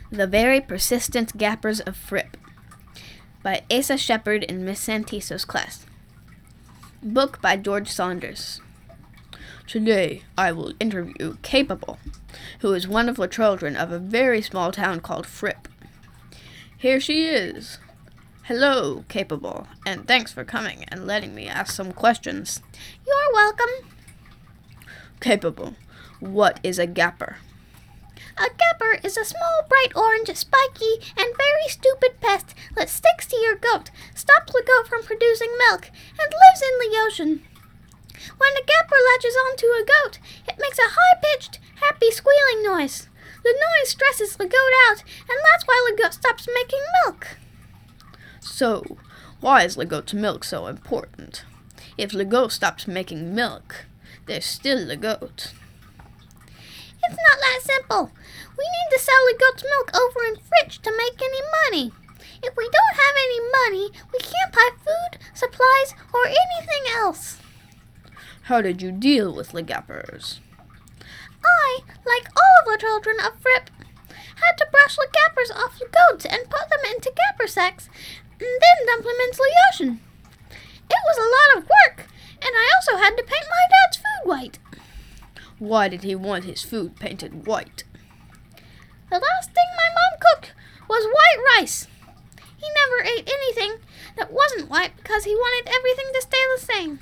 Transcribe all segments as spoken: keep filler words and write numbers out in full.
The Very Persistent Gappers of Fripp by Asa Shepherd in Miss Santiso's class. Book by George Saunders. Today I will interview Capable, who is one of the children of a very small town called Fripp. Here she is. Hello, Capable, and thanks for coming and letting me ask some questions. You're welcome. Capable, what is a gapper? A gapper is a small, bright orange, spiky, and very stupid pest that sticks to your goat, stops the goat from producing milk, and lives in the ocean. When a gapper latches onto a goat, it makes a high-pitched, happy squealing noise. The noise stresses the goat out, and that's why the goat stops making milk. So, why is the goat's milk so important? If the goat stops making milk, there's still the goat. It's not that simple. We need to sell the goat's milk over in Fritch to make any money. If we don't have any money, we can't buy food, supplies, or anything else. How did you deal with the gappers? I, like all of the children of Fripp, had to brush the gappers off the goats and put them into gapper sacks, and then dump them into the ocean. It was a lot of work, and I also had to paint my dad's food white. Why did he want his food painted white? The last thing my mom cooked was white rice. He never ate anything that wasn't white because he wanted everything to stay the same.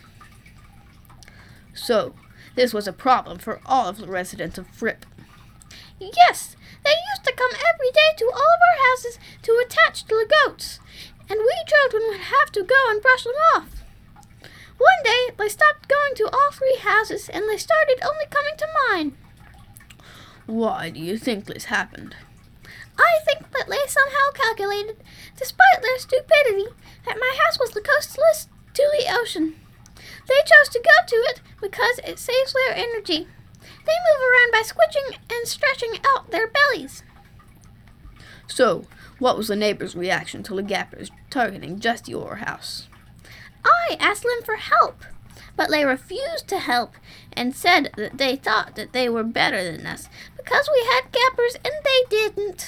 So, this was a problem for all of the residents of Fripp. Yes, they used to come every day to all of our houses to attach to the goats, and we children would have to go and brush them off. One day, they stopped going to all three houses, and they started only coming to mine. Why do you think this happened? I think that they somehow calculated, despite their stupidity, that my house was the closest to the ocean. They chose to go to it because it saves their energy. They move around by squishing and stretching out their bellies. So, what was the neighbors' reaction to the gappers targeting just your house? I asked them for help, but they refused to help and said that they thought that they were better than us because we had gappers and they didn't.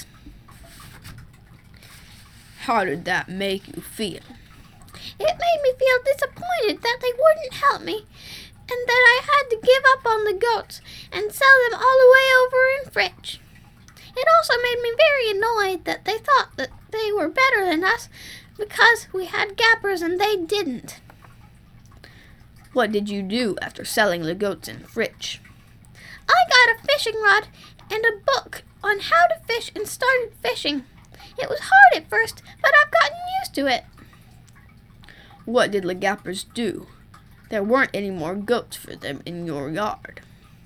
How did that make you feel? It made me feel disappointed that they wouldn't help me and that I had to give up on the goats and sell them all the way over in Fritch. It also made me very annoyed that they thought that they were better than us because we had gappers and they didn't. What did you do after selling the goats in Fritch? I got a fishing rod and a book on how to fish and started fishing. It was hard at first, but I've gotten used to it. What did the gappers do? There weren't any more goats for them in your yard.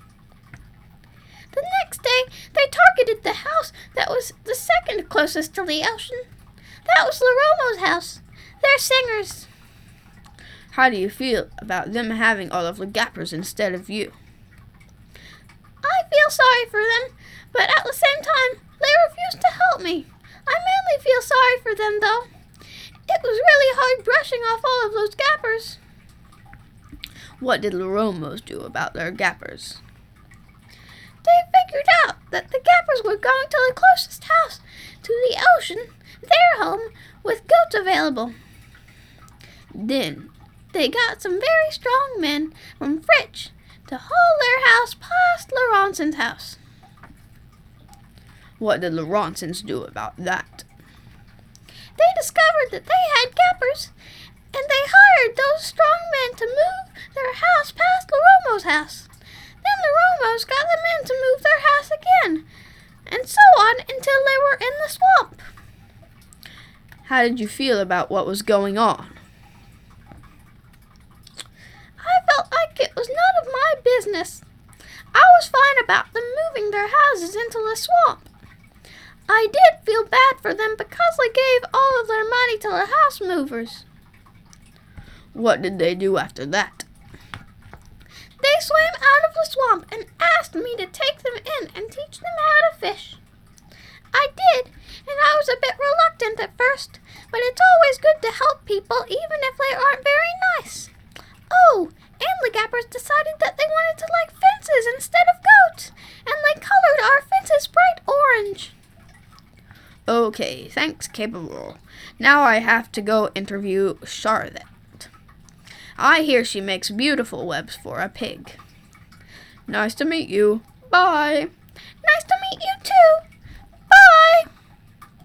The next day, they targeted the house that was the second closest to the ocean. That was Laromo's house. They're singers. How do you feel about them having all of the gappers instead of you? I feel sorry for them, but at the same time, they refuse to help me. I mainly feel sorry for them, though. It was really hard brushing off all of those gappers. What did Laromos do about their gappers? They figured out that the gappers were going to the closest house to the ocean, their home, with goats available. Then, they got some very strong men from Fritch to haul their house past Laurenson's house. What did Laurensons do about that? They discovered that they had gappers, and they hired those strong men to move their house past Laromo's house. Then the Romos got the men to move their house again, and so on until they were in the swamp. How did you feel about what was going on? I felt like it was none of my business. I was fine about them moving their houses into the swamp. I did feel bad for them because they gave all of their money to the house movers. What did they do after that? They swam out of the swamp and asked me to take them in and teach them how to fish. I did, and I was a bit reluctant at first, but it's always good to help people even if they aren't very nice. Oh, and the gappers decided that they wanted to like fences instead of goats, and they colored our fences bright orange. Okay, thanks, Capable. Now I have to go interview Charlotte. I hear she makes beautiful webs for a pig. Nice to meet you. Bye. Nice to meet you too.